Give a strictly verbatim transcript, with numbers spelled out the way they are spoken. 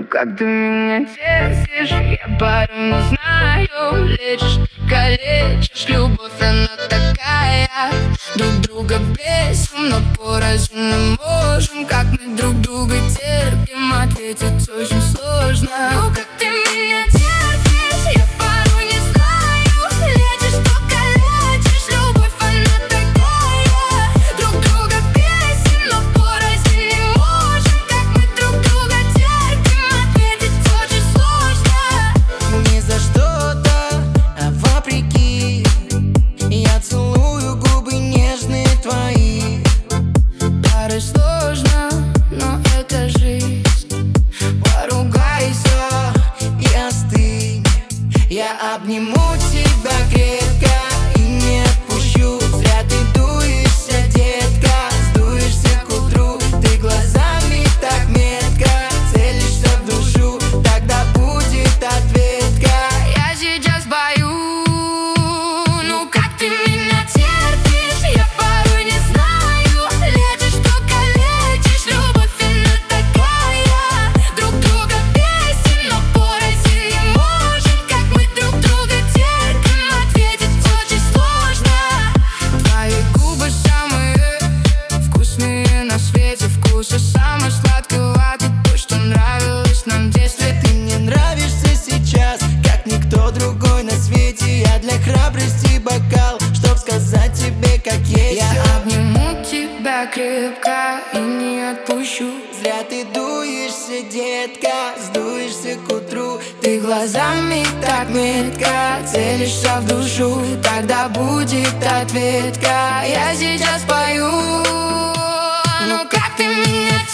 как ты меня тесишь, я порой не знаю. Лечишь, калечишь, любовь она такая. Друг друга бесим, но порознь не можем. Как мы друг друга терпим, ответить очень сложно. Ну как ты меня терпишь, я порой не знаю. Лечишь, только лечишь, любовь она такая. Друг друга бесим, но порознь не можем. Как мы друг друга терпим, ответить очень сложно. Не за что-то, а вопреки. Я целую губы нежные твои. Порой сложно, но это жизнь. Поругайся и остынь. Я обниму тебя крепко и не отпущу. Зря ты дуешься, детка, сдуешься к утру. Ты глазами так метко целишься в душу. Тогда будет ответка. Я сейчас бою. Ну как ты меня терпишь, я порой не знаю. Лечишь, только лечишь, любовь она такая. Друг друга бесим, но порознь не можем. Как мы друг друга терпим, ответить очень сложно. Твои губы самые вкусные на свете. Вкусы самый сладковатый, то, что нравилось нам в детстве. Ты мне нравишься сейчас, как никто другой на свете. Я для храбрости бокал, чтоб сказать тебе, как есть. Я обниму тебя крепко и не отпущу. Зря ты дуешься, детка, сдуешься к утру. Ты глазами так метко целишься в душу. Тогда будет ответка. Я сейчас пою. Ну как ты меня